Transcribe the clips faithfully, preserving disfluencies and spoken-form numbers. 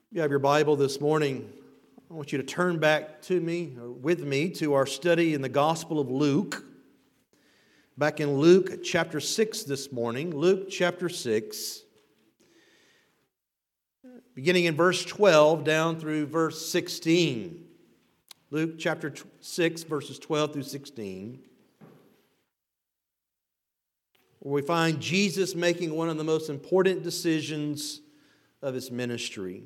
If you have your Bible this morning, I want you to turn back to me, or with me, to our study in the Gospel of Luke. Back in Luke chapter six this morning, Luke chapter six, beginning in verse twelve down through verse sixteen. Luke chapter six, verses twelve through sixteen, where we find Jesus making one of the most important decisions of his ministry.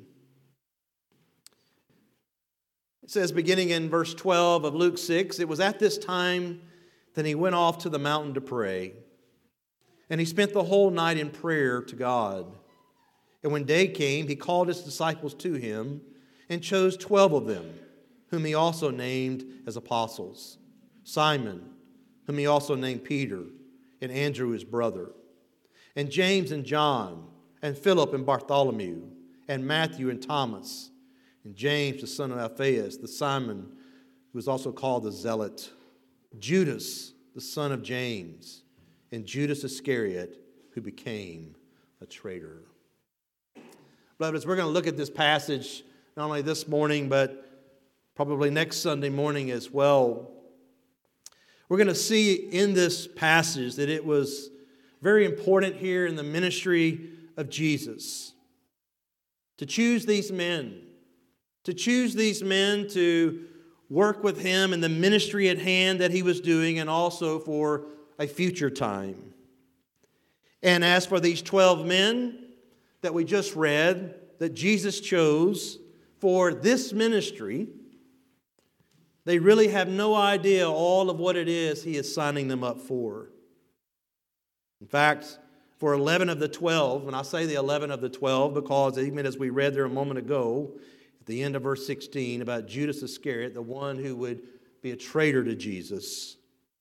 It says, beginning in verse twelve of Luke six, it was at this time that he went off to the mountain to pray. And he spent the whole night in prayer to God. And when day came, he called his disciples to him and chose twelve of them, whom he also named as apostles. Simon, whom he also named Peter, and Andrew his brother, and James and John, and Philip and Bartholomew, and Matthew and Thomas, and James the son of Alphaeus, the Simon who was also called the Zealot, Judas the son of James, and Judas Iscariot, who became a traitor. Beloved, we're going to look at this passage not only this morning, but probably next Sunday morning as well. We're going to see in this passage that it was very important here in the ministry of Jesus to choose these men, to choose these men to work with him in the ministry at hand that he was doing, and also for a future time. And as for these twelve men that we just read, that Jesus chose for this ministry, they really have no idea all of what it is he is signing them up for. In fact, for eleven of the twelve, and I say the eleven of the twelve because even as we read there a moment ago, at the end of verse sixteen, about Judas Iscariot, the one who would be a traitor to Jesus.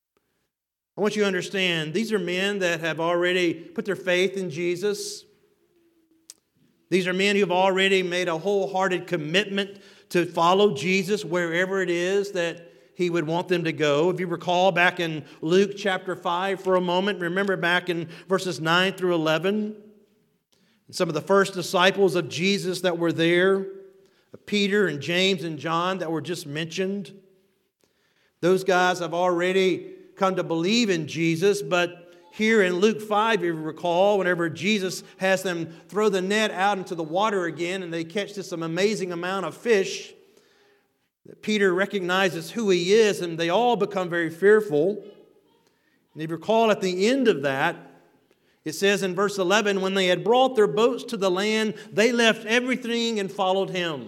I want you to understand, these are men that have already put their faith in Jesus. These are men who have already made a wholehearted commitment to follow Jesus wherever it is that he would want them to go. If you recall back in Luke chapter five for a moment, remember back in verses nine through eleven, some of the first disciples of Jesus that were there, Peter and James and John that were just mentioned. Those guys have already come to believe in Jesus, but here in Luke five, if you recall, whenever Jesus has them throw the net out into the water again and they catch this amazing amount of fish, that Peter recognizes who he is and they all become very fearful. And if you recall at the end of that, it says in verse eleven, when they had brought their boats to the land, they left everything and followed him.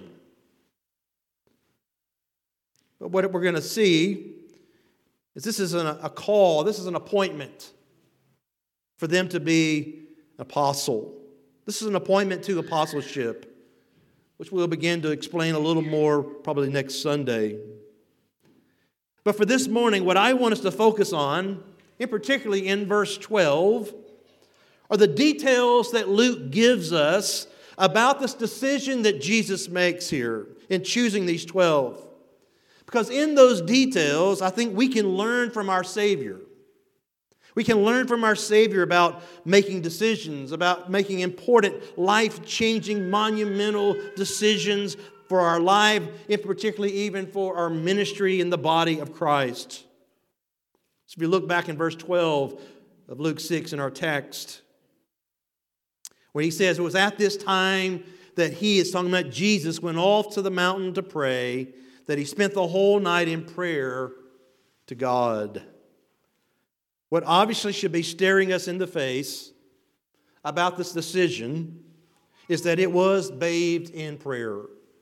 But what we're going to see is this is an, a call, this is an appointment for them to be an apostle. This is an appointment to apostleship, which we'll begin to explain a little more probably next Sunday. But for this morning, what I want us to focus on, in particularly in verse twelve, are the details that Luke gives us about this decision that Jesus makes here in choosing these twelve. Because in those details, I think we can learn from our Savior. We can learn from our Savior about making decisions, about making important, life-changing, monumental decisions for our life, and particularly even for our ministry in the body of Christ. So if you look back in verse twelve of Luke six in our text, when he says, it was at this time that he is talking about Jesus went off to the mountain to pray, that he spent the whole night in prayer to God. What obviously should be staring us in the face about this decision is that it was bathed in prayer.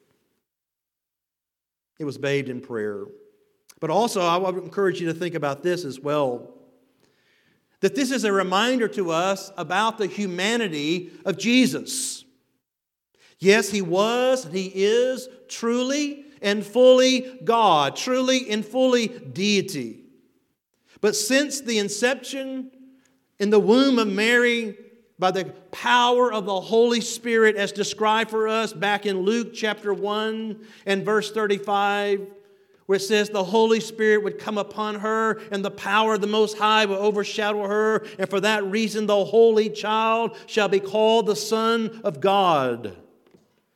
It was bathed in prayer. But also, I would encourage you to think about this as well. That this is a reminder to us about the humanity of Jesus. Yes, he was, he is truly and fully God, truly and fully deity. But since the inception in the womb of Mary, by the power of the Holy Spirit as described for us back in Luke chapter one and verse thirty-five, where it says the Holy Spirit would come upon her and the power of the Most High will overshadow her, and for that reason the Holy Child shall be called the Son of God.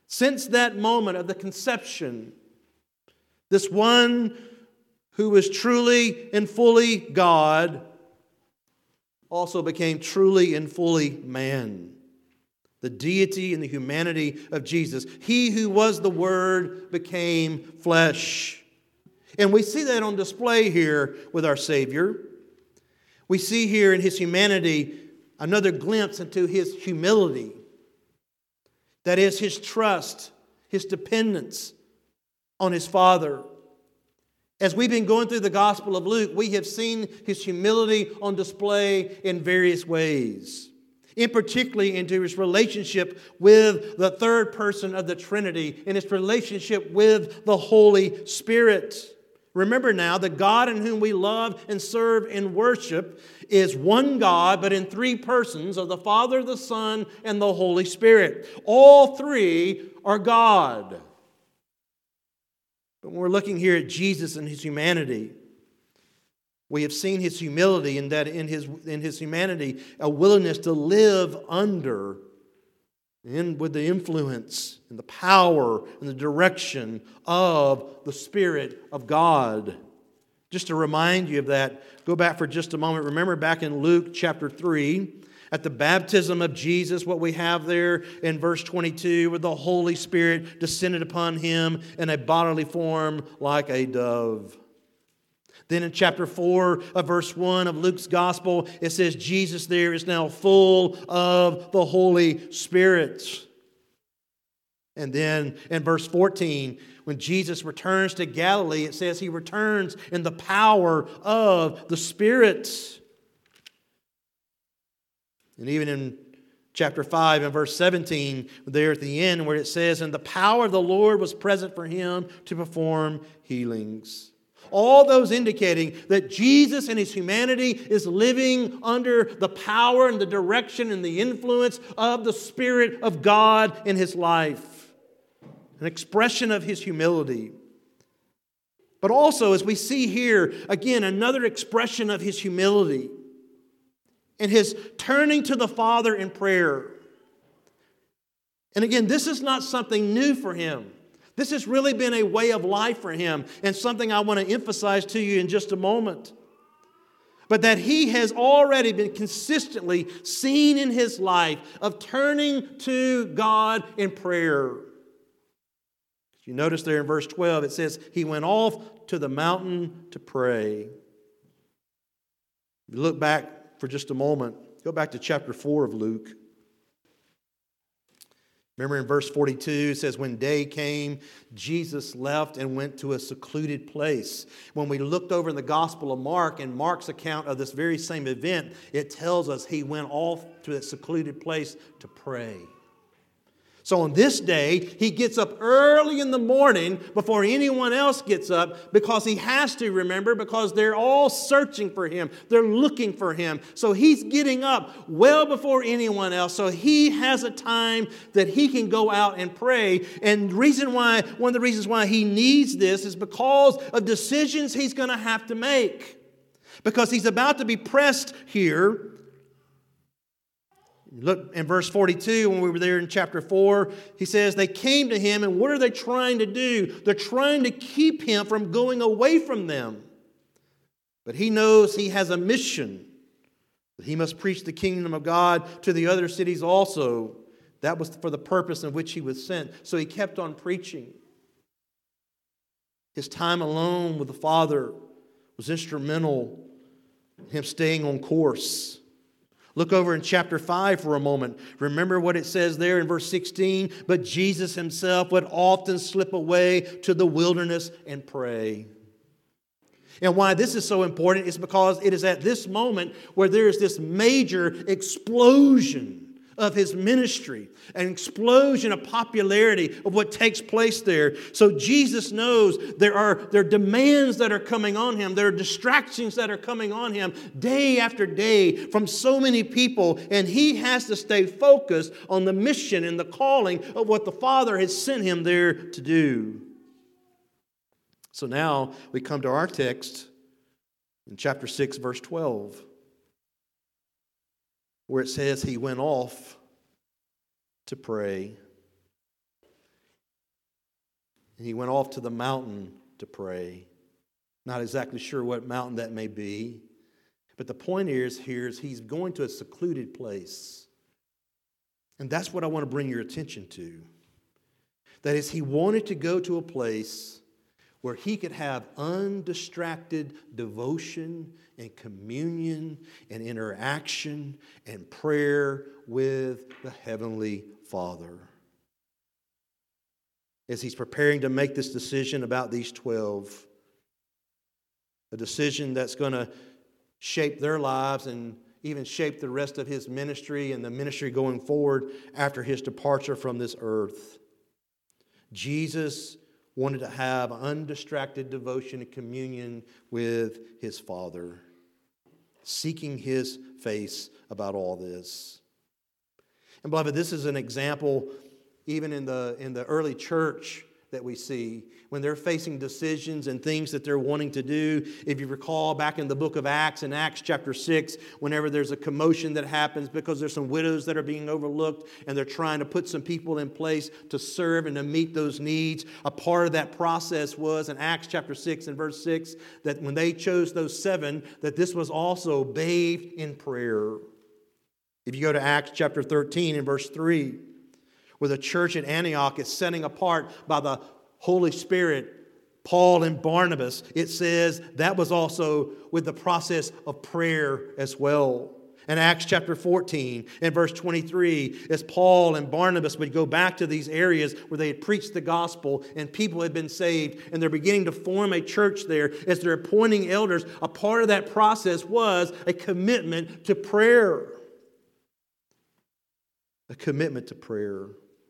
Since that moment of the conception, this one who was truly and fully God also became truly and fully man. The deity and the humanity of Jesus. He who was the Word became flesh. And we see that on display here with our Savior. We see here in His humanity another glimpse into His humility. That is, His trust, His dependence on His Father. As we've been going through the Gospel of Luke, we have seen His humility on display in various ways. In particularly into His relationship with the third person of the Trinity, and His relationship with the Holy Spirit. Remember now, the God in whom we love and serve and worship is one God, but in three persons of the Father, the Son, and the Holy Spirit. All three are God. But when we're looking here at Jesus and His humanity, we have seen His humility in that in His, in His humanity, a willingness to live under and with the influence and the power and the direction of the Spirit of God. Just to remind you of that, go back for just a moment. Remember back in Luke chapter three, at the baptism of Jesus, what we have there in verse twenty-two, where the Holy Spirit descended upon Him in a bodily form like a dove. Then in chapter four of verse one of Luke's Gospel, it says Jesus there is now full of the Holy Spirit. And then in verse fourteen, when Jesus returns to Galilee, it says He returns in the power of the Spirit. And even in chapter five and verse seventeen, there at the end where it says, and the power of the Lord was present for Him to perform healings. All those indicating that Jesus in His humanity is living under the power and the direction and the influence of the Spirit of God in His life. An expression of His humility. But also, as we see here, again, another expression of His humility and His turning to the Father in prayer. And again, this is not something new for Him. This has really been a way of life for Him, and something I want to emphasize to you in just a moment. But that He has already been consistently seen in His life of turning to God in prayer. You notice there in verse twelve, it says, He went off to the mountain to pray. If you look back for just a moment, go back to chapter four of Luke. Remember in verse forty-two, it says, when day came, Jesus left and went to a secluded place. When we looked over in the Gospel of Mark, in Mark's account of this very same event, it tells us He went off to a secluded place to pray. So on this day, He gets up early in the morning before anyone else gets up because He has to, remember, because they're all searching for Him. They're looking for Him. So He's getting up well before anyone else. So He has a time that He can go out and pray. And the reason why, one of the reasons why He needs this is because of decisions He's going to have to make. Because He's about to be pressed here. Look in verse forty-two, when we were there in chapter four, he says they came to Him, and what are they trying to do? They're trying to keep Him from going away from them. But He knows He has a mission, that He must preach the kingdom of God to the other cities also. That was for the purpose in which He was sent. So He kept on preaching. His time alone with the Father was instrumental in Him staying on course. Look over in chapter five for a moment. Remember what it says there in verse sixteen? But Jesus Himself would often slip away to the wilderness and pray. And why this is so important is because it is at this moment where there is this major explosion of His ministry, an explosion of popularity of what takes place there. So Jesus knows there are, there are demands that are coming on Him. There are distractions that are coming on Him day after day from so many people. And He has to stay focused on the mission and the calling of what the Father has sent Him there to do. So now we come to our text in chapter six, verse twelve. Where it says He went off to pray. And he went off to the mountain to pray. Not exactly sure what mountain that may be. But the point is here is he's going to a secluded place. And that's what I want to bring your attention to. That is, he wanted to go to a place where he could have undistracted devotion and communion and interaction and prayer with the Heavenly Father. As he's preparing to make this decision about these twelve, a decision that's going to shape their lives and even shape the rest of his ministry and the ministry going forward after his departure from this earth. Jesus wanted to have undistracted devotion and communion with his Father, seeking his face about all this. And beloved, this is an example even in the, in the early church that we see when they're facing decisions and things that they're wanting to do. If you recall back in the book of Acts, in Acts chapter six, whenever there's a commotion that happens because there's some widows that are being overlooked and they're trying to put some people in place to serve and to meet those needs, a part of that process was in Acts chapter six and verse six that when they chose those seven, that this was also bathed in prayer. If you go to Acts chapter thirteen and verse three, where the church at Antioch is setting apart by the Holy Spirit, Paul and Barnabas, it says that was also with the process of prayer as well. In Acts chapter fourteen and verse twenty-three, as Paul and Barnabas would go back to these areas where they had preached the gospel and people had been saved and they're beginning to form a church there, as they're appointing elders, a part of that process was a commitment to prayer. A commitment to prayer.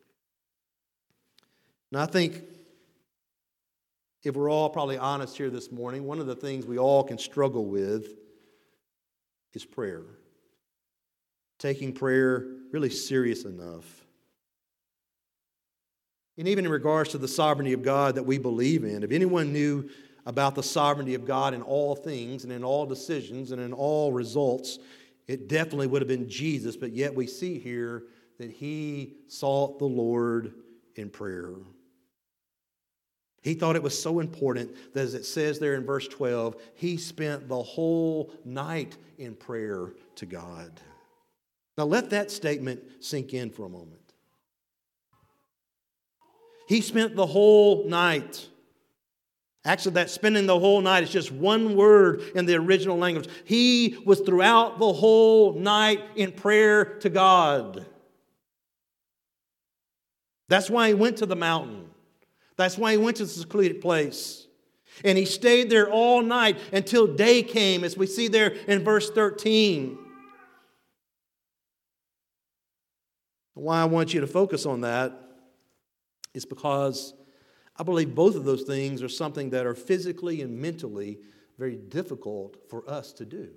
And I think if we're all probably honest here this morning, one of the things we all can struggle with is prayer. Taking prayer really serious enough. And even in regards to the sovereignty of God that we believe in, if anyone knew about the sovereignty of God in all things and in all decisions and in all results, it definitely would have been Jesus. But yet we see here that he sought the Lord in prayer. He thought it was so important that, as it says there in verse twelve, he spent the whole night in prayer to God. Now let that statement sink in for a moment. He spent the whole night. Actually, that spending the whole night is just one word in the original language. He was throughout the whole night in prayer to God. That's why he went to the mountain. That's why he went to the secluded place. And he stayed there all night until day came, as we see there in verse thirteen. Why I want you to focus on that is because I believe both of those things are something that are physically and mentally very difficult for us to do.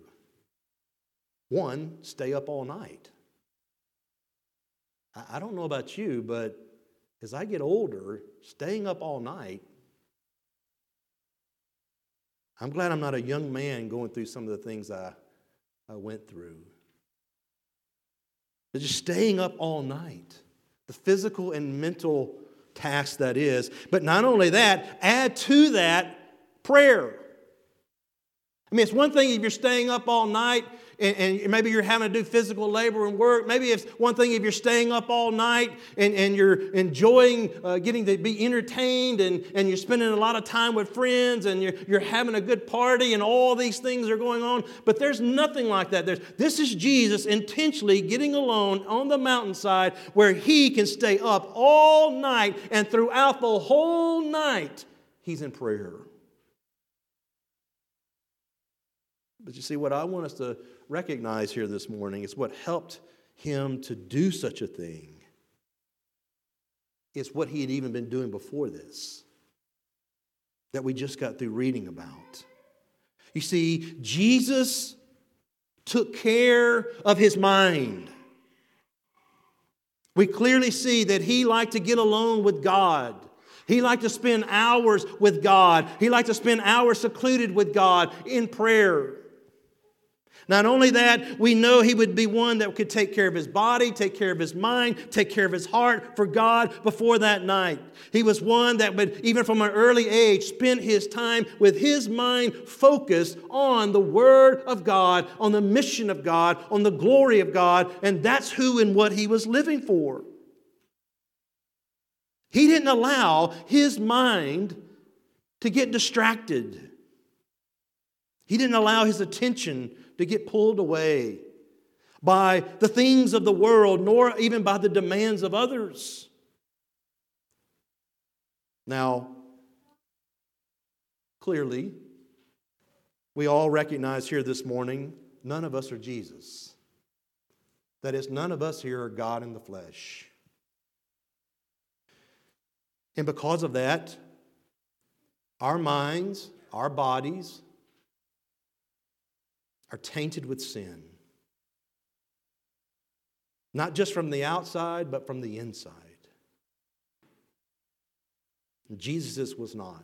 One, stay up all night. I don't know about you, but as I get older, staying up all night, I'm glad I'm not a young man going through some of the things I, I went through. But just staying up all night, the physical and mental task that is. But not only that, add to that prayer. I mean, it's one thing if you're staying up all night and, and maybe you're having to do physical labor and work. Maybe it's one thing if you're staying up all night and, and you're enjoying uh, getting to be entertained and, and you're spending a lot of time with friends and you're, you're having a good party and all these things are going on. But there's nothing like that. There's, this is Jesus intentionally getting alone on the mountainside where he can stay up all night, and throughout the whole night he's in prayer. But you see, what I want us to recognize here this morning is what helped him to do such a thing. It's what he had even been doing before this, that we just got through reading about. You see, Jesus took care of his mind. We clearly see that he liked to get alone with God. He liked to spend hours with God. He liked to spend hours secluded with God in prayer. Not only that, we know he would be one that could take care of his body, take care of his mind, take care of his heart for God before that night. He was one that would, even from an early age, spend his time with his mind focused on the Word of God, on the mission of God, on the glory of God, and that's who and what he was living for. He didn't allow his mind to get distracted. He didn't allow his attention to get pulled away by the things of the world, nor even by the demands of others. Now, clearly, we all recognize here this morning, none of us are Jesus. That is, none of us here are God in the flesh. And because of that, our minds, our bodies, are tainted with sin. Not just from the outside, but from the inside. Jesus' was not.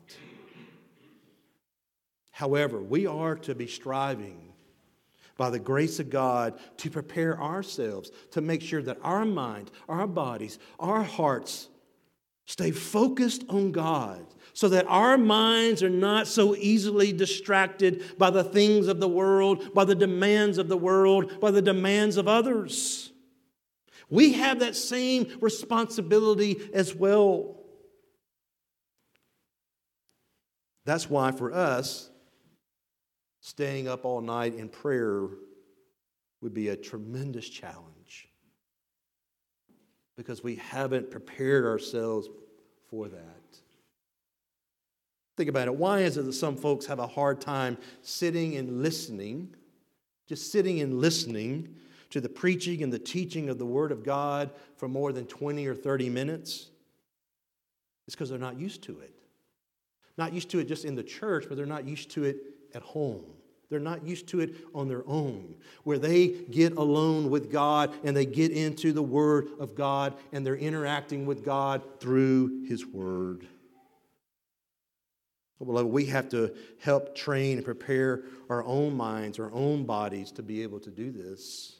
However, we are to be striving by the grace of God to prepare ourselves to make sure that our mind, our bodies, our hearts stay focused on God so that our minds are not so easily distracted by the things of the world, by the demands of the world, by the demands of others. We have that same responsibility as well. That's why for us, staying up all night in prayer would be a tremendous challenge because we haven't prepared ourselves for that. Think about it. Why is it that some folks have a hard time sitting and listening, just sitting and listening to the preaching and the teaching of the Word of God for more than twenty or thirty minutes? It's because they're not used to it. Not used to it just in the church, but they're not used to it at home. They're not used to it on their own, where they get alone with God and they get into the Word of God and they're interacting with God through His Word. Beloved, we have to help train and prepare our own minds, our own bodies to be able to do this.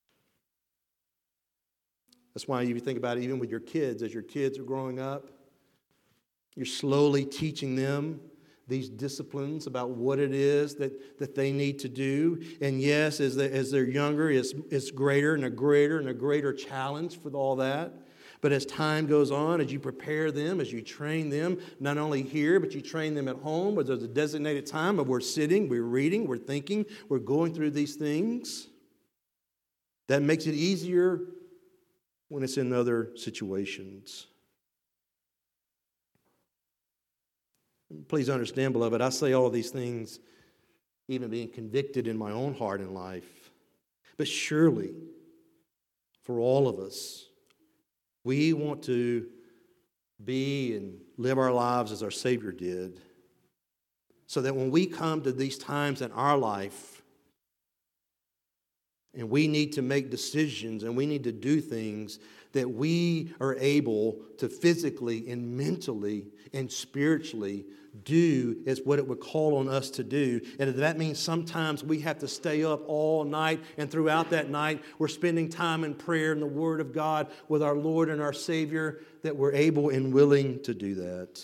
That's why you think about it, even with your kids, as your kids are growing up, you're slowly teaching them these disciplines about what it is that, that they need to do. And yes, as, they, as they're younger, it's, it's greater and a greater and a greater challenge for all that. But as time goes on, as you prepare them, as you train them, not only here, but you train them at home, where there's a designated time of we're sitting, we're reading, we're thinking, we're going through these things. That makes it easier when it's in other situations. Please understand, beloved, I say all these things even being convicted in my own heart and life. But surely, for all of us, we want to be and live our lives as our Savior did, so that when we come to these times in our life and we need to make decisions and we need to do things, that we are able to physically and mentally and spiritually do as what it would call on us to do. And that means sometimes we have to stay up all night, and throughout that night we're spending time in prayer and the Word of God with our Lord and our Savior, that we're able and willing to do that.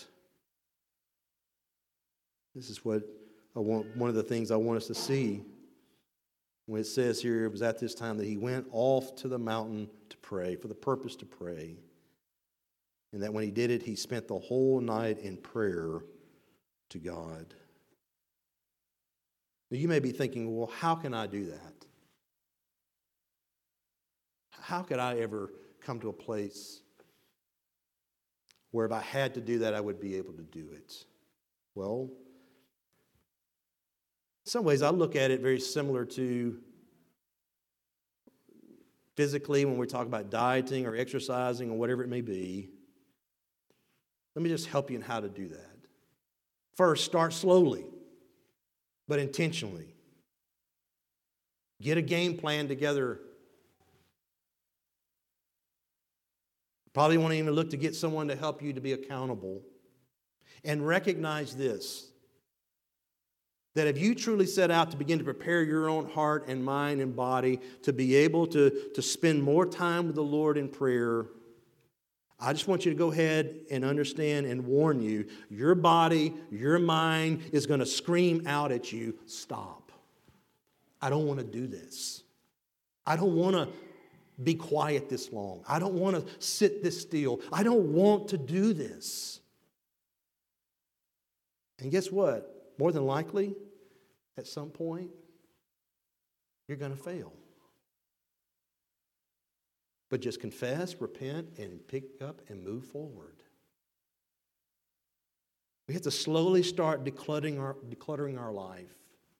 This is what I want, one of the things I want us to see when it says here, it was at this time that he went off to the mountain to pray, for the purpose to pray. And that when he did it, he spent the whole night in prayer to God. Now you may be thinking, well, how can I do that? How could I ever come to a place where if I had to do that, I would be able to do it? Well, in some ways, I look at it very similar to physically when we talk about dieting or exercising or whatever it may be. Let me just help you in how to do that. First, start slowly, but intentionally. Get a game plan together. Probably want to even look to get someone to help you to be accountable. And recognize this, that if you truly set out to begin to prepare your own heart and mind and body to be able to, to spend more time with the Lord in prayer, I just want you to go ahead and understand and warn you, your body, your mind is going to scream out at you, stop. I don't want to do this. I don't want to be quiet this long. I don't want to sit this still. I don't want to do this. And guess what? More than likely, at some point, you're going to fail. But just confess, repent, and pick up and move forward. We have to slowly start decluttering our, decluttering our life.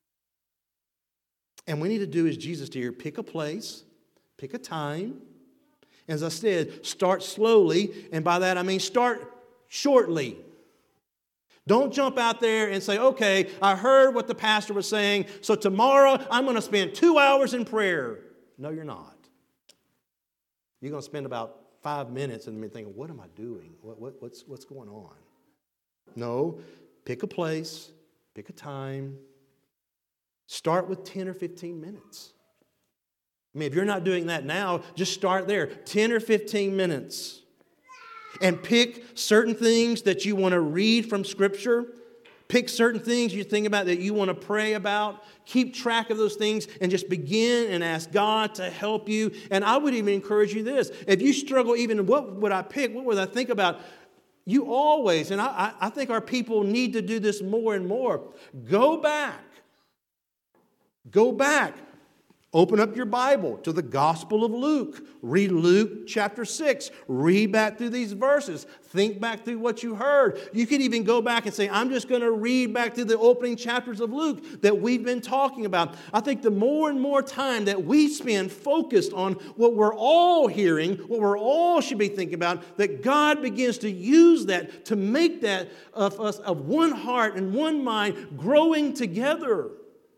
And what we need to do is Jesus here, pick a place, pick a time. As I said, start slowly, and by that I mean start shortly. Don't jump out there and say, okay, I heard what the pastor was saying, so tomorrow I'm going to spend two hours in prayer. No, you're not. You're going to spend about five minutes and be thinking, what am I doing? What, what, what's, what's going on? No, pick a place, pick a time. Start with ten or fifteen minutes. I mean, if you're not doing that now, just start there. ten or fifteen minutes. And pick certain things that you want to read from Scripture. Pick certain things you think about that you want to pray about. Keep track of those things and just begin and ask God to help you. And I would even encourage you this. If you struggle even, what would I pick? What would I think about? You always, and I, I think our people need to do this more and more. Go back. Go back. Open up your Bible to the Gospel of Luke. Read Luke chapter six. Read back through these verses. Think back through what you heard. You could even go back and say, I'm just going to read back through the opening chapters of Luke that we've been talking about. I think the more and more time that we spend focused on what we're all hearing, what we're all should be thinking about, that God begins to use that to make that of us of one heart and one mind growing together.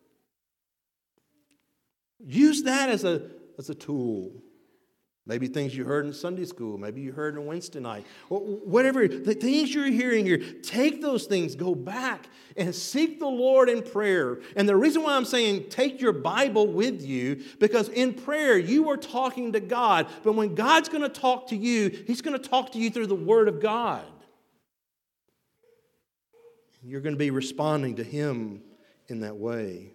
Use that as a, as a tool. Maybe things you heard in Sunday school. Maybe you heard on Wednesday night. Or whatever. The things you're hearing here, take those things, go back and seek the Lord in prayer. And the reason why I'm saying take your Bible with you, because in prayer you are talking to God. But when God's going to talk to you, He's going to talk to you through the Word of God. You're going to be responding to Him in that way.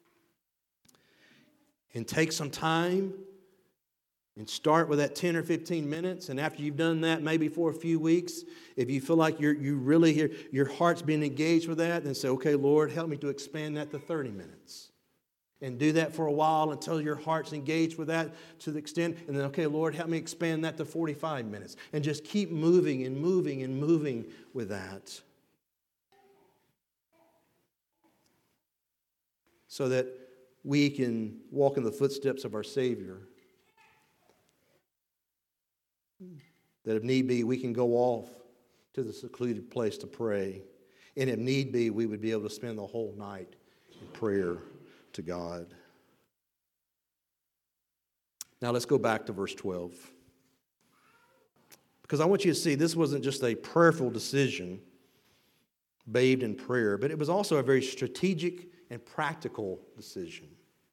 And take some time and start with that ten or fifteen minutes. And after you've done that, maybe for a few weeks, if you feel like you're you really hear your heart's being engaged with that, then say, okay, Lord, help me to expand that to thirty minutes. And do that for a while until your heart's engaged with that to the extent. And then, okay, Lord, help me expand that to forty-five minutes. And just keep moving and moving and moving with that. So that we can walk in the footsteps of our Savior. That if need be, we can go off to the secluded place to pray. And if need be, we would be able to spend the whole night in prayer to God. Now let's go back to verse twelve. Because I want you to see this wasn't just a prayerful decision bathed in prayer, but it was also a very strategic and practical decision.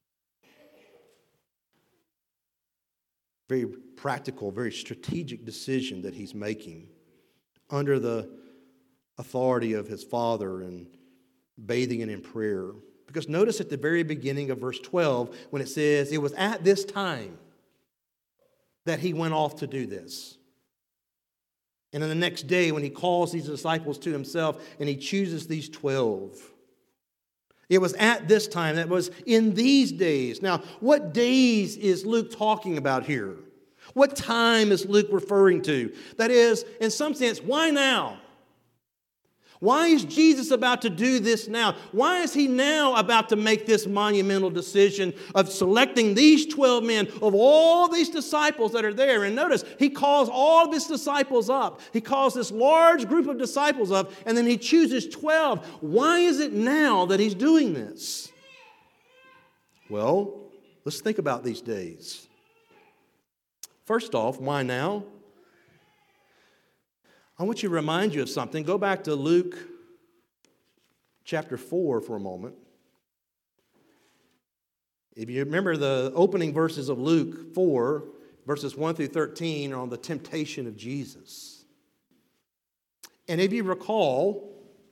Very practical, very strategic decision that he's making under the authority of his Father and bathing it in prayer. Because notice at the very beginning of verse twelve when it says, it was at this time that he went off to do this. And then the next day when he calls these disciples to himself and he chooses these twelve. It was at this time, that was in these days. Now, what days is Luke talking about here? What time is Luke referring to? That is, in some sense, why now? Why is Jesus about to do this now? Why is he now about to make this monumental decision of selecting these twelve men of all these disciples that are there? And notice, he calls all of his disciples up. He calls this large group of disciples up, and then he chooses twelve. Why is it now that he's doing this? Well, let's think about these days. First off, why now? I want you to remind you of something. Go back to Luke chapter four for a moment. If you remember, the opening verses of Luke four, verses one through thirteen, are on the temptation of Jesus. And if you recall,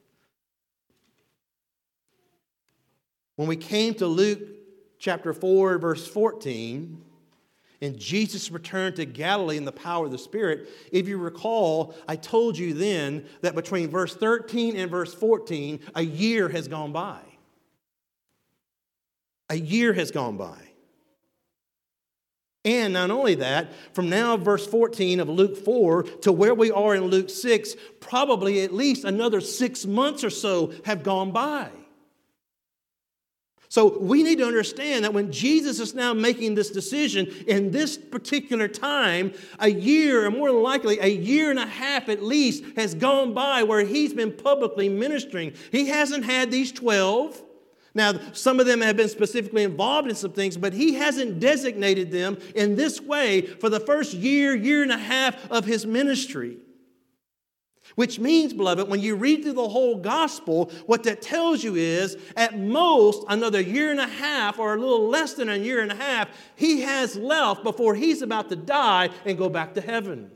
when we came to Luke chapter four, verse fourteen, and Jesus returned to Galilee in the power of the Spirit, if you recall, I told you then that between verse thirteen and verse fourteen, a year has gone by. A year has gone by. And not only that, from now verse fourteen of Luke four to where we are in Luke six, probably at least another six months or so have gone by. So we need to understand that when Jesus is now making this decision in this particular time, a year, or more than likely a year and a half at least, has gone by where he's been publicly ministering. He hasn't had these twelve. Now, some of them have been specifically involved in some things, but he hasn't designated them in this way for the first year, year and a half of his ministry. Which means, beloved, when you read through the whole gospel, what that tells you is, at most, another year and a half, or a little less than a year and a half, he has left before he's about to die and go back to heaven.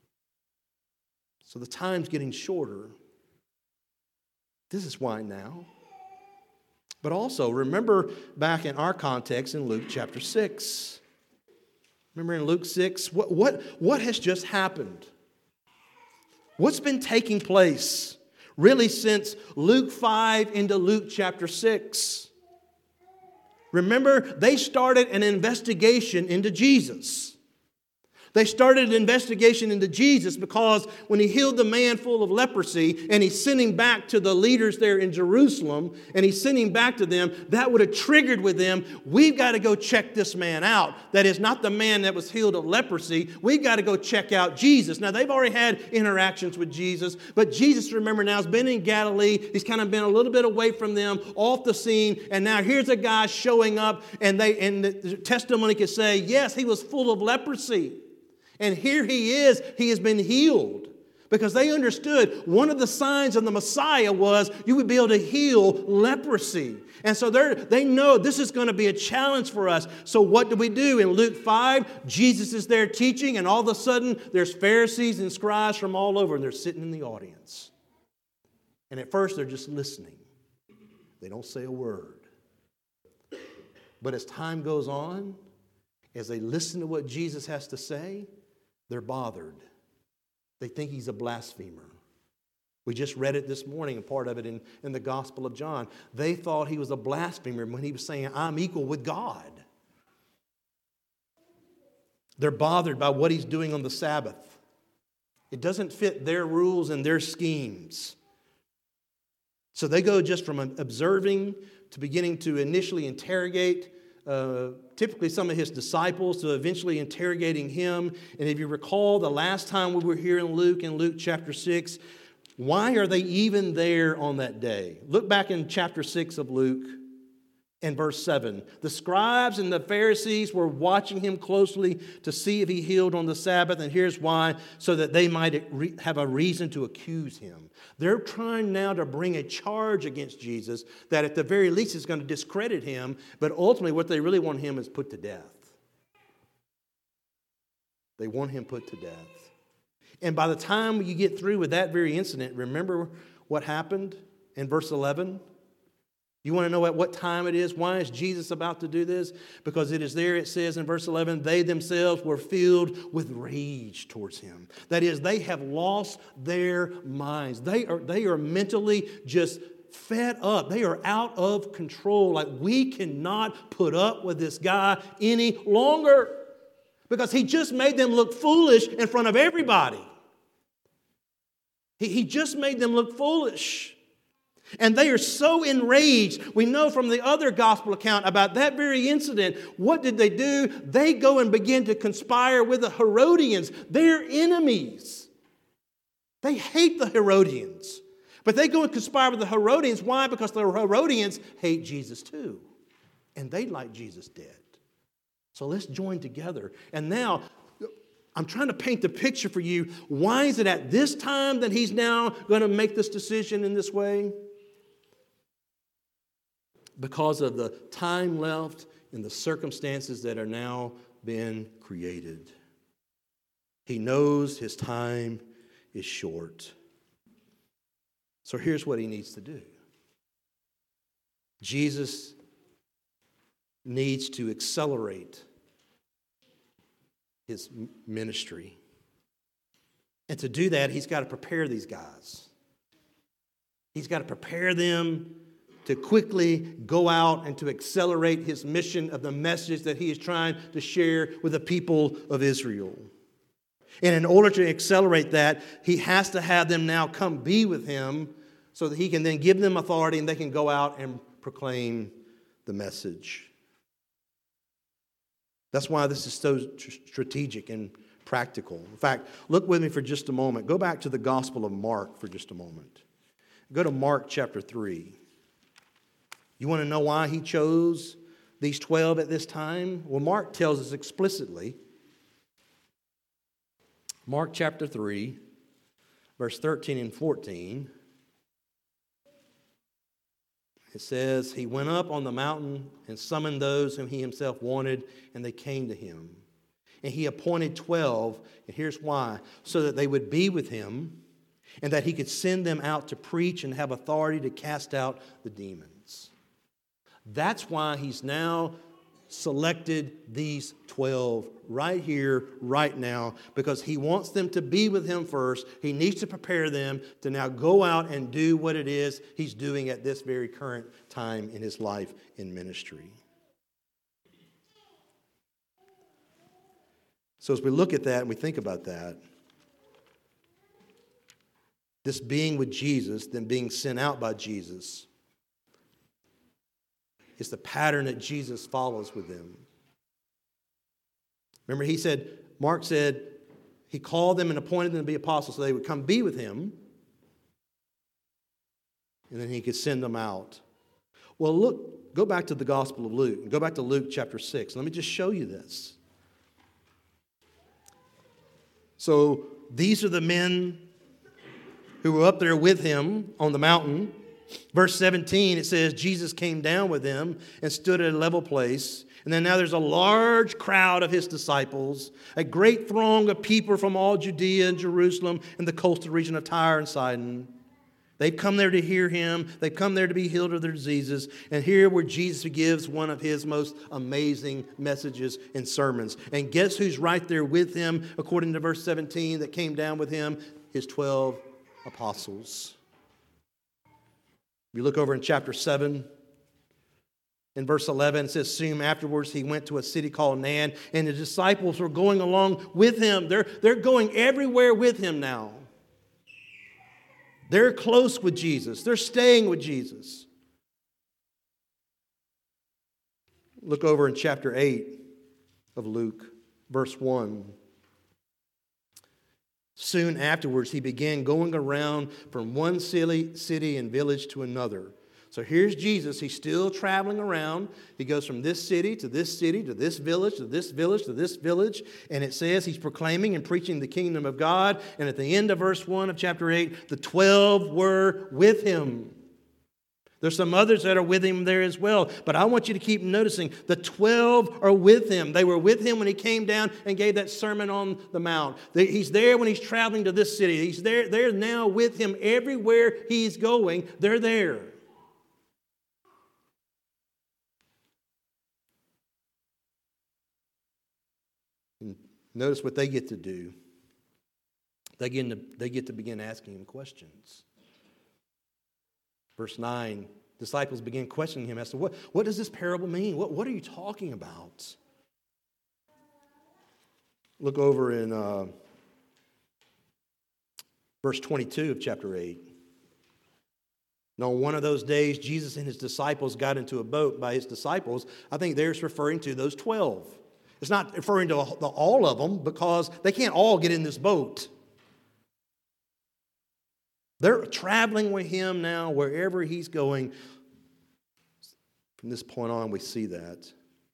So the time's getting shorter. This is why now. But also, remember back in our context in Luke chapter six. Remember in Luke six, what, what, what has just happened? What's been taking place really since Luke five into Luke chapter six? Remember, they started an investigation into Jesus. They started an investigation into Jesus because when he healed the man full of leprosy and he sent him back to the leaders there in Jerusalem and he sent him back to them, that would have triggered with them, we've got to go check this man out. That is not the man that was healed of leprosy. We've got to go check out Jesus. Now, they've already had interactions with Jesus, but Jesus, remember now, has been in Galilee. He's kind of been a little bit away from them, off the scene, and now here's a guy showing up, and, they, and the testimony can say, yes, he was full of leprosy. And here he is, he has been healed. Because they understood one of the signs of the Messiah was you would be able to heal leprosy. And so they know this is going to be a challenge for us. So what do we do? In Luke five, Jesus is there teaching, and all of a sudden there's Pharisees and scribes from all over, and they're sitting in the audience. And at first they're just listening. They don't say a word. But as time goes on, as they listen to what Jesus has to say, they're bothered. They think he's a blasphemer. We just read it this morning, a part of it in, in the Gospel of John. They thought he was a blasphemer when he was saying, I'm equal with God. They're bothered by what he's doing on the Sabbath. It doesn't fit their rules and their schemes. So they go just from observing to beginning to initially interrogate Uh, typically some of his disciples, to eventually interrogating him. And if you recall the last time we were here in Luke, in Luke chapter six, why are they even there on that day? Look back in chapter six of Luke and verse seven. The scribes and the Pharisees were watching him closely to see if he healed on the Sabbath. And here's why: so that they might re- have a reason to accuse him. They're trying now to bring a charge against Jesus that at the very least is going to discredit him. But ultimately what they really want him is put to death. They want him put to death. And by the time you get through with that very incident, remember what happened in verse eleven? You want to know at what time it is? Why is Jesus about to do this? Because it is there, it says in verse eleven, they themselves were filled with rage towards him. That is, they have lost their minds. They are, they are mentally just fed up. They are out of control. Like, we cannot put up with this guy any longer. Because he just made them look foolish in front of everybody. He, he just made them look foolish. And they are so enraged. We know from the other gospel account about that very incident. What did they do? They go and begin to conspire with the Herodians, their enemies. They hate the Herodians. But they go and conspire with the Herodians. Why? Because the Herodians hate Jesus too. And they'd like Jesus dead. So let's join together. And now, I'm trying to paint the picture for you. Why is it at this time that he's now going to make this decision in this way? Because of the time left in the circumstances that are now being created. He knows his time is short. So here's what he needs to do. Jesus needs to accelerate his ministry. And to do that, he's got to prepare these guys. He's got to prepare them to quickly go out and to accelerate his mission of the message that he is trying to share with the people of Israel. And in order to accelerate that, he has to have them now come be with him so that he can then give them authority and they can go out and proclaim the message. That's why this is so strategic and practical. In fact, look with me for just a moment. Go back to the Gospel of Mark for just a moment. Go to Mark chapter three. You want to know why he chose these twelve at this time? Well, Mark tells us explicitly. Mark chapter three, verse thirteen and fourteen. It says, he went up on the mountain and summoned those whom he himself wanted, and they came to him. And he appointed twelve, and here's why, so that they would be with him, and that he could send them out to preach and have authority to cast out the demons. That's why he's now selected these twelve right here, right now, because he wants them to be with him first. He needs to prepare them to now go out and do what it is he's doing at this very current time in his life in ministry. So as we look at that and we think about that, this being with Jesus, then being sent out by Jesus, is the pattern that Jesus follows with them. Remember, he said, Mark said, he called them and appointed them to be apostles so they would come be with him, and then he could send them out. Well, look, go back to the Gospel of Luke. Go back to Luke chapter six. Let me just show you this. So these are the men who were up there with him on the mountain. Verse seventeen, it says, Jesus came down with them and stood at a level place. And then now there's a large crowd of his disciples, a great throng of people from all Judea and Jerusalem and the coastal region of Tyre and Sidon. They've come there to hear him. They've come there to be healed of their diseases. And here where Jesus gives one of his most amazing messages and sermons. And guess who's right there with him, according to verse seventeen, that came down with him? His twelve apostles. If you look over in chapter seven, in verse eleven, it says, soon afterwards he went to a city called Nain, and the disciples were going along with him. They're, they're going everywhere with him now. They're close with Jesus. They're staying with Jesus. Look over in chapter eight of Luke, verse one. Soon afterwards, he began going around from one city, city and village to another. So here's Jesus. He's still traveling around. He goes from this city to this city to this village to this village to this village. And it says he's proclaiming and preaching the kingdom of God. And at the end of verse one of chapter eight, the twelve were with him. There's some others that are with him there as well. But I want you to keep noticing the twelve are with him. They were with him when he came down and gave that sermon on the Mount. He's there when he's traveling to this city. He's there. They're now with him everywhere he's going. They're there. And notice what they get to do. They get to, they get to begin asking him questions. Verse nine, disciples began questioning him as to what, what does this parable mean? What, what are you talking about? Look over in uh, verse twenty-two of chapter eight. Now, one of those days, Jesus and his disciples got into a boat. By his disciples, I think there's referring to those twelve. It's not referring to all of them because they can't all get in this boat. They're traveling with him now wherever he's going. From this point on, we see that.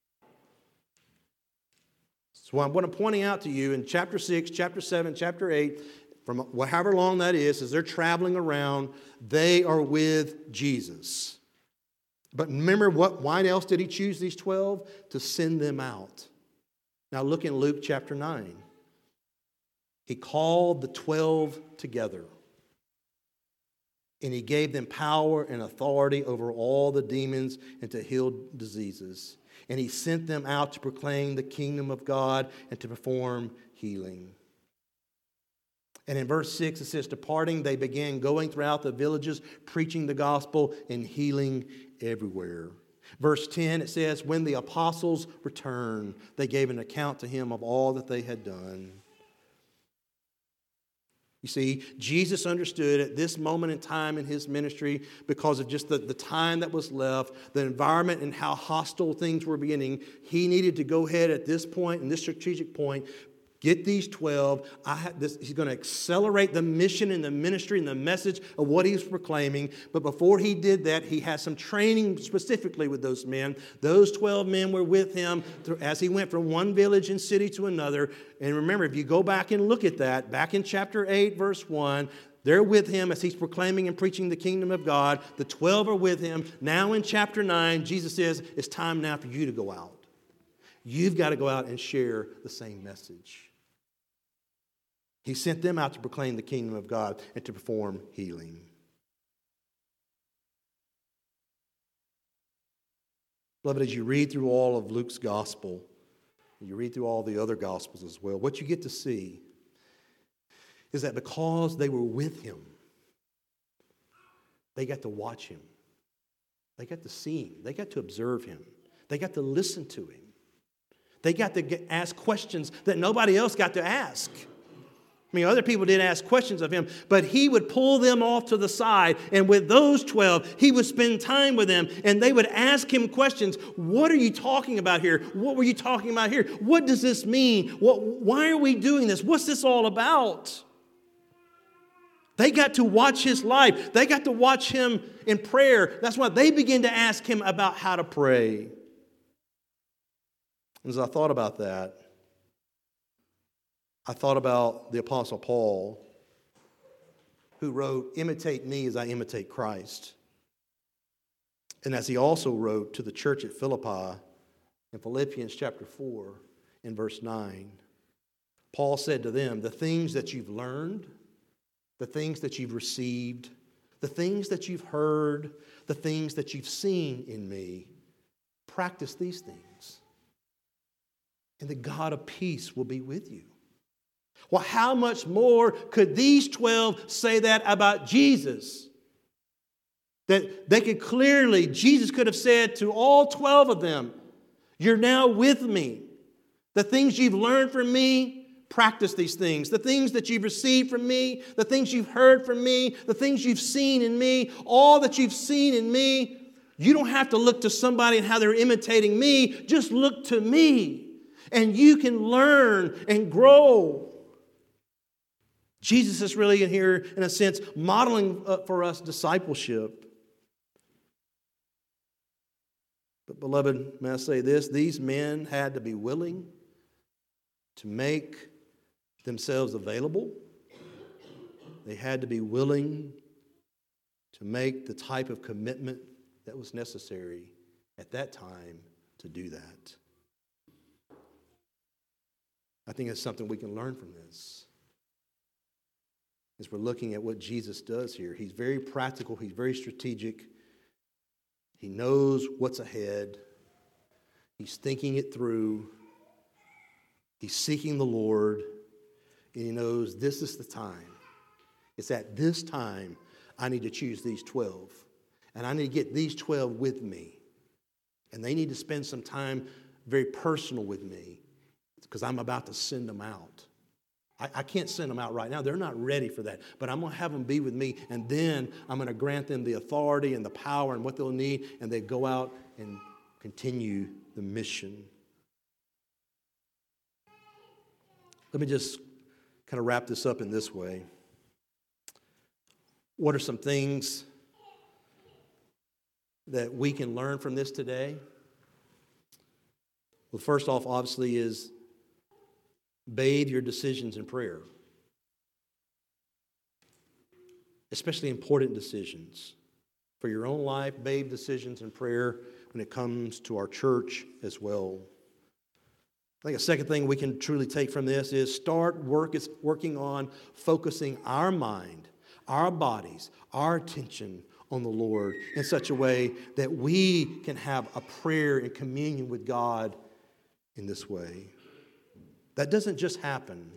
So what I'm pointing out to you in chapter six, chapter seven, chapter eight, from however long that is, as they're traveling around, they are with Jesus. But remember, what? Why else did he choose these twelve? To send them out. Now look in Luke chapter nine. He called the twelve together. And he gave them power and authority over all the demons and to heal diseases. And he sent them out to proclaim the kingdom of God and to perform healing. And in verse six it says, departing, they began going throughout the villages, preaching the gospel and healing everywhere. Verse ten, it says, when the apostles returned, they gave an account to him of all that they had done. You see, Jesus understood at this moment in time in his ministry, because of just the, the time that was left, the environment and how hostile things were beginning, he needed to go ahead at this point, in this strategic point, get these twelve. I have this, he's going to accelerate the mission and the ministry and the message of what he's proclaiming. But before he did that, he had some training specifically with those men. Those twelve men were with him as he went from one village and city to another. And remember, if you go back and look at that, back in chapter eight, verse one, they're with him as he's proclaiming and preaching the kingdom of God. The twelve are with him. Now in chapter nine, Jesus says, it's time now for you to go out. You've got to go out and share the same message. He sent them out to proclaim the kingdom of God and to perform healing. Beloved, as you read through all of Luke's gospel, you read through all the other gospels as well, what you get to see is that because they were with him, they got to watch him. They got to see him. They got to observe him. They got to listen to him. They got to get, ask questions that nobody else got to ask. I mean, other people did ask questions of him, but he would pull them off to the side, and with those twelve, he would spend time with them, and they would ask him questions. What are you talking about here? What were you talking about here? What does this mean? What, why are we doing this? What's this all about? They got to watch his life. They got to watch him in prayer. That's why they began to ask him about how to pray. As I thought about that, I thought about the Apostle Paul, who wrote, imitate me as I imitate Christ. And as he also wrote to the church at Philippi in Philippians chapter four in verse nine, Paul said to them, the things that you've learned, the things that you've received, the things that you've heard, the things that you've seen in me, practice these things. And the God of peace will be with you. Well, how much more could these twelve say that about Jesus? That they could clearly, Jesus could have said to all twelve of them, you're now with me. The things you've learned from me, practice these things. The things that you've received from me, the things you've heard from me, the things you've seen in me, all that you've seen in me, you don't have to look to somebody and how they're imitating me. Just look to me, and you can learn and grow. Jesus is really in here, in a sense, modeling for us discipleship. But beloved, may I say this? These men had to be willing to make themselves available. They had to be willing to make the type of commitment that was necessary at that time to do that. I think it's something we can learn from this. As we're looking at what Jesus does here, he's very practical, he's very strategic. He knows what's ahead. He's thinking it through. He's seeking the Lord. And he knows this is the time. It's at this time I need to choose these twelve. And I need to get these twelve with me. And they need to spend some time very personal with me, because I'm about to send them out. I, I can't send them out right now. They're not ready for that. But I'm going to have them be with me, and then I'm going to grant them the authority and the power and what they'll need, and they go out and continue the mission. Let me just kind of wrap this up in this way. What are some things that we can learn from this today? Well, first off, obviously, is bathe your decisions in prayer. Especially important decisions. for your own life, babe decisions in prayer when it comes to our church as well. I think a second thing we can truly take from this is start work is working on focusing our mind, our bodies, our attention on the Lord in such a way that we can have a prayer and communion with God in this way. That doesn't just happen.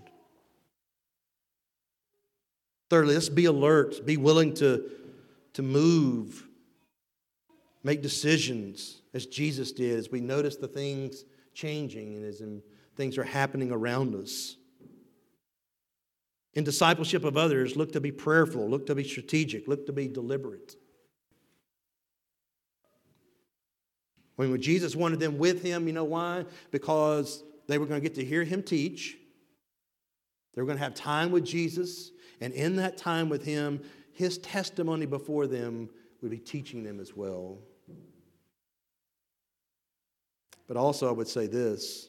Thirdly, let's be alert, be willing to, to move, make decisions as Jesus did, as we notice the things changing and as things are happening around us. In discipleship of others, look to be prayerful, look to be strategic, look to be deliberate. When Jesus wanted them with him, you know why? Because they were going to get to hear him teach. They were going to have time with Jesus. And in that time with him, his testimony before them would be teaching them as well. But also I would say this.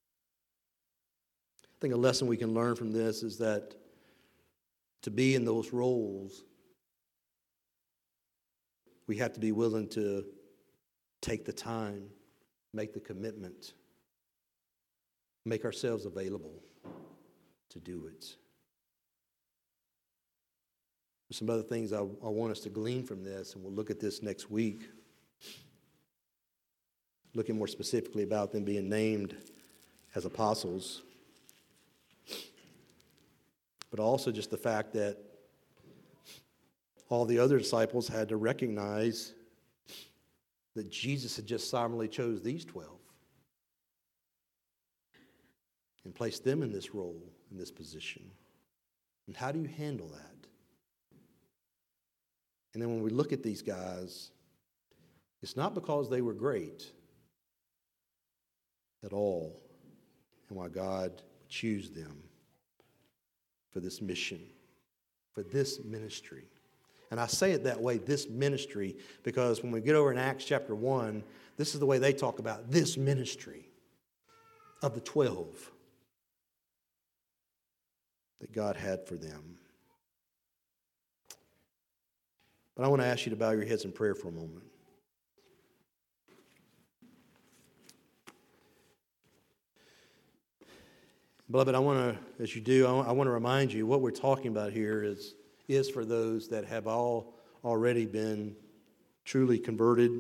I think a lesson we can learn from this is that to be in those roles, we have to be willing to take the time, make the commitment, make ourselves available to do it. There's some other things I, I want us to glean from this, and we'll look at this next week. Looking more specifically about them being named as apostles. But also just the fact that all the other disciples had to recognize that Jesus had just sovereignly chose these twelve and placed them in this role, in this position. And how do you handle that? And then when we look at these guys, it's not because they were great at all, and why God would choose them for this mission, for this ministry. And I say it that way, this ministry, because when we get over in Acts chapter one, this is the way they talk about this ministry of the twelve that God had for them. But I want to ask you to bow your heads in prayer for a moment. Beloved, I want to, as you do, I want to remind you what we're talking about here is, is for those that have all already been truly converted.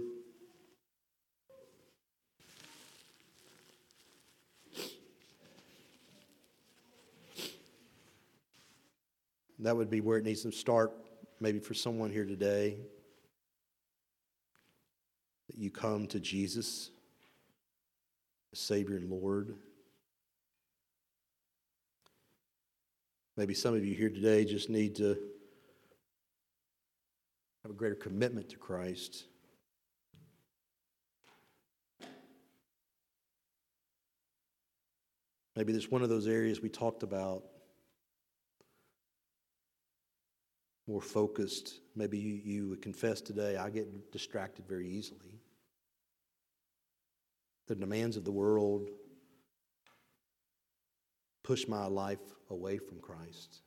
That would be where it needs to start, maybe for someone here today. That you come to Jesus, the Savior and Lord. Maybe some of you here today just need to have a greater commitment to Christ. Maybe there's one of those areas we talked about, more focused. Maybe you, you would confess today, I get distracted very easily. The demands of the world push my life away from Christ.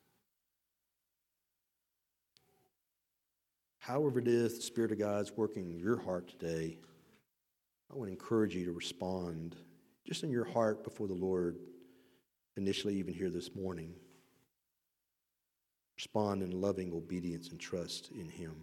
However it is the Spirit of God is working in your heart today, I want to encourage you to respond just in your heart before the Lord, initially even here this morning. Respond in loving obedience and trust in Him.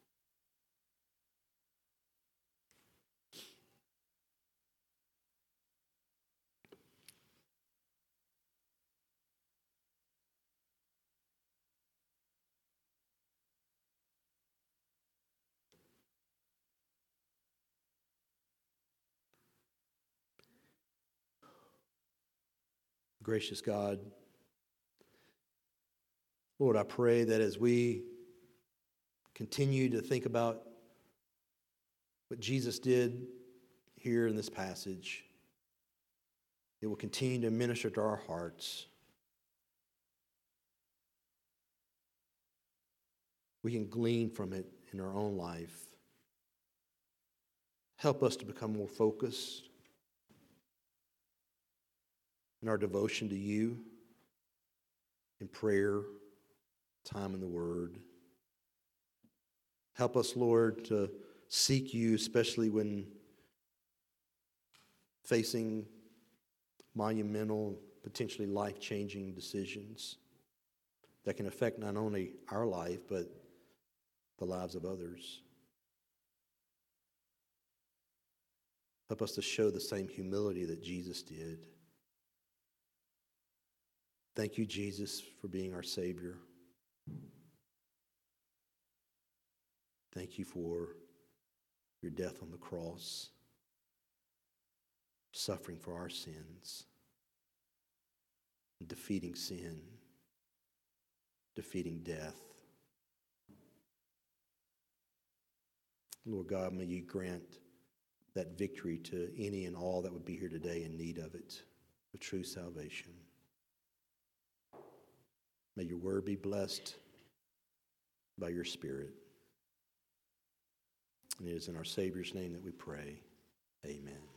Gracious God, Lord, I pray that as we continue to think about what Jesus did here in this passage, it will continue to minister to our hearts. We can glean from it in our own life. Help us to become more focused in our devotion to you, in prayer, time in the Word. Help us, Lord, to seek you, especially when facing monumental, potentially life-changing decisions that can affect not only our life, but the lives of others. Help us to show the same humility that Jesus did. Thank you, Jesus, for being our Savior. Thank you for your death on the cross, suffering for our sins, defeating sin, defeating death. Lord God, may you grant that victory to any and all that would be here today in need of it, of true salvation. May your word be blessed by your Spirit. And it is in our Savior's name that we pray. Amen.